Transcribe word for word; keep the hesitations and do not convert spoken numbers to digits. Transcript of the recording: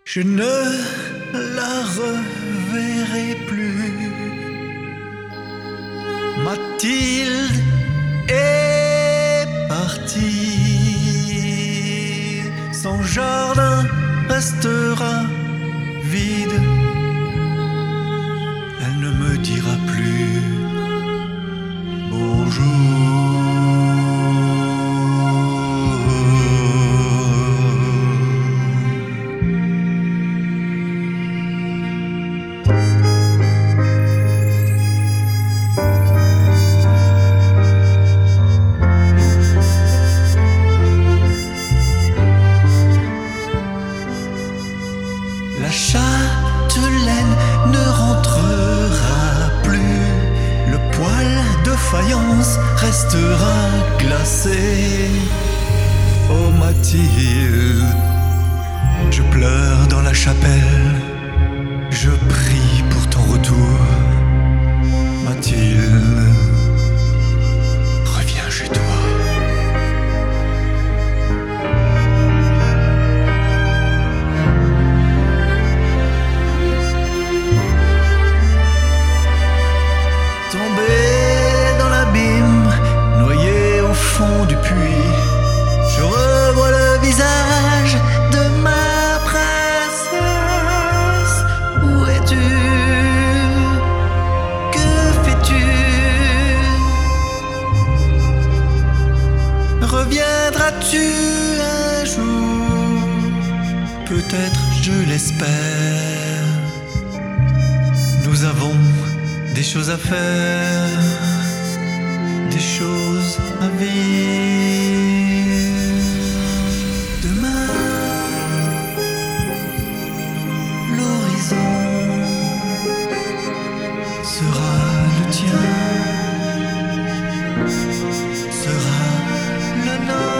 Je ne la reverrai plus. Mathilde est partie. Son jardin restera vide. Elle ne me dira plus bonjour. La châtelaine ne rentrera plus. Le poêle de faïence restera glacé. Oh Mathilde, je pleure dans la chapelle. Je prie pour ton retour. Mathilde, reviens chez toi. Tombé dans l'abîme, noyé au fond du puits, je revois le visage de ma princesse. Où es-tu? Que fais-tu? Reviendras-tu un jour? Peut-être, je l'espère. Nous avons des choses à faire, des choses à vivre. Demain, l'horizon sera le tien, sera le nôtre.